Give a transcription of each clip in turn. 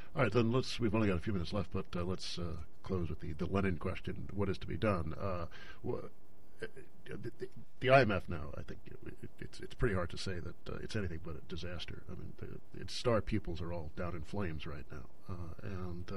All right, then we've only got a few minutes left, but let's close with the Lenin question. What is to be done? The IMF now, I think it's pretty hard to say that it's anything but a disaster. I mean, its star pupils are all down in flames right now, and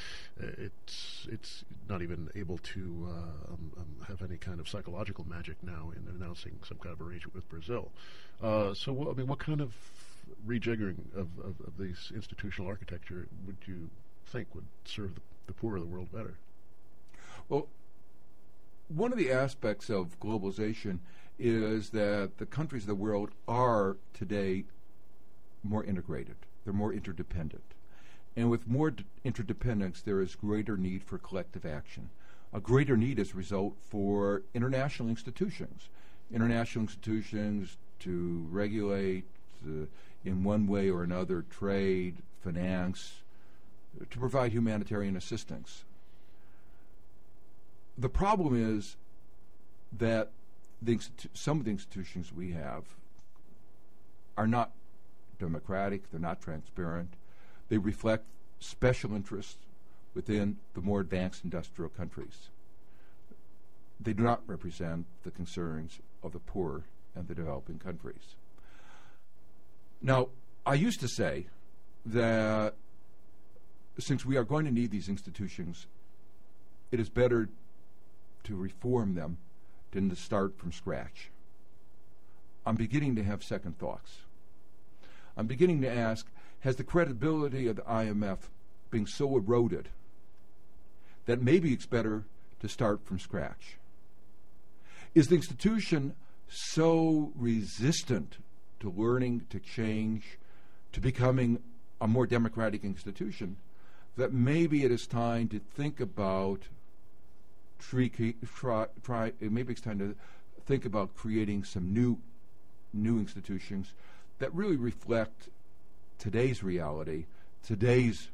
it's not even able to have any kind of psychological magic now in announcing some kind of arrangement with Brazil. What kind of rejiggering of this institutional architecture would you think would serve the poor of the world better? Well, one of the aspects of globalization is that the countries of the world are today more integrated. They're more interdependent. And with more interdependence, there is greater need for collective action. A greater need as a result for international institutions to regulate in one way or another trade, finance, to provide humanitarian assistance. The problem is that some of the institutions we have are not democratic, they're not transparent, they reflect special interests within the more advanced industrial countries. They do not represent the concerns of the poor and the developing countries. Now, I used to say that since we are going to need these institutions, it is better to reform them than to start from scratch. I'm beginning to have second thoughts. I'm beginning to ask, has the credibility of the IMF been so eroded that maybe it's better to start from scratch? Is the institution so resistant to learning, to change, to becoming a more democratic institution that maybe it is time to think about maybe it's time to think about creating some new institutions that really reflect today's reality, today's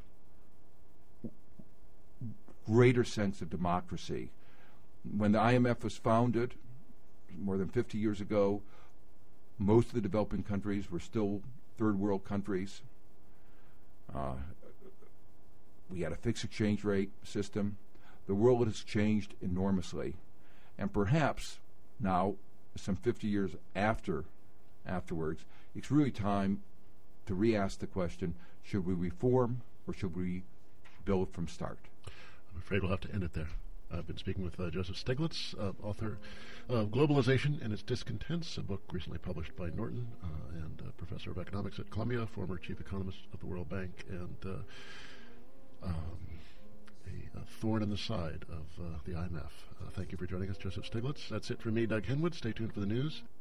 greater sense of democracy. When the IMF was founded more than 50 years ago, most of the developing countries were still third world countries. We had a fixed exchange rate system. The world has changed enormously. And perhaps now, some 50 years afterwards, it's really time to re-ask the question, should we reform or should we build from start? I'm afraid we'll have to end it there. I've been speaking with Joseph Stiglitz, author of Globalization and Its Discontents, a book recently published by Norton, and professor of economics at Columbia, former chief economist of the World Bank, and a thorn in the side of the IMF. Thank you for joining us, Joseph Stiglitz. That's it for me, Doug Henwood. Stay tuned for the news.